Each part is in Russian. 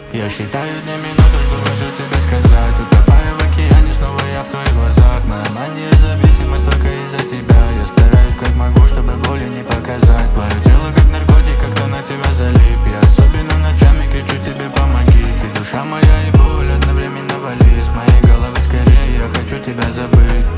Я считаю дни минуты, чтобы все тебе сказать. Утопая в океане, снова я в твоих глазах. Моя мания зависимость только из-за тебя. Я стараюсь как могу, чтобы боли не показать. Твое тело как наркотик, когда на тебя залип. Я особенно ночами кричу тебе помоги. Ты душа моя и боль одновременно вали с моей головы скорее, я хочу тебя забыть.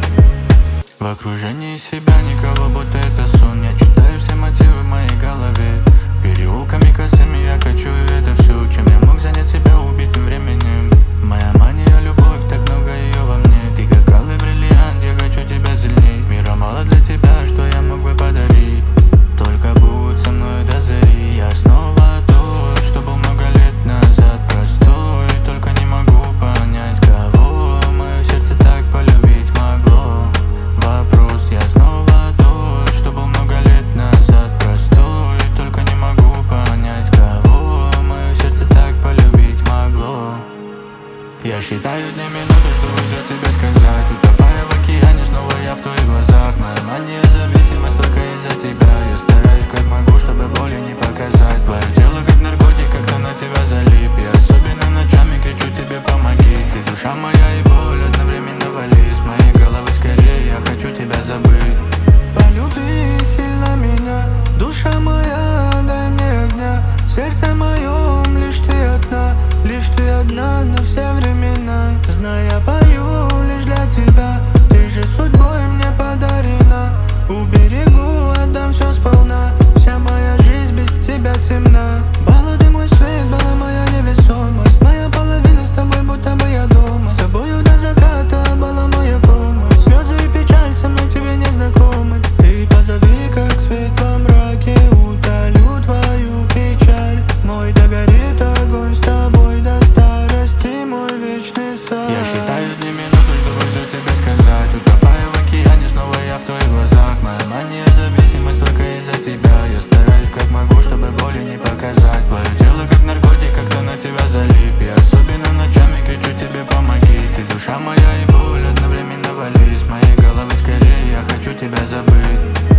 В окружении себя никого, будто это сон. Я читаю все мотивы в моей голове. Переулками косыми я качу, и это все, чем я мог занять себя убитым временем. Моя мания, любовь, так много ее во мне. Ты как алый бриллиант, я хочу тебя сильней. Мира мало для тебя, что я мог бы подарить. Только будь со мной до зари. Я снова тот, что был много лет назад. Простой, только не могу понять, кого мое сердце так полюбить могло. Вопрос, я снова тот, что был много лет назад. Простой, только не могу понять, кого мое сердце так полюбить могло. Я считаю дни минуты, чтобы все тебе сказать. Утопая в океане, снова я в твоих глазах. Моя мания зависимость только из-за тебя. Я стараюсь как могу, чтобы боли не показать. Твое тело как наркотик, когда на тебя залип. Я особенно ночами кричу тебе помоги. Ты душа моя и боль одновременно вали с моей головы скорее, я хочу тебя забыть. Полюби сильно меня, душа моя, дай мне огня. В сердце моем лишь ты одна на все времена. Знай, я пою лишь для тебя, ты же судьбой мне подарена. Уберегу, отдам все сполна, вся моя жизнь без тебя темна. Балла ты мой свет, была моя невесомость. Моя половина с тобой, будто бы я дома. С тобою до заката была моя кома. Слезы и печаль со мной тебе не знакомы. Ты позови, как свет во мраке, утолю твою печаль. Мой догорит огонь с тобой до старости, мой вечный сад. Я считаю дни минуты, чтобы все тебе сказать. Утопая в океане, снова я в твоих глазах. Моя мания зависимость только из-за тебя. Я стараюсь как могу, чтобы боли не показать. Твое тело как наркотик, когда на тебя залип. Я особенно ночами кричу тебе помоги. Ты душа моя и боль одновременно вали с моей головы скорее, я хочу тебя забыть.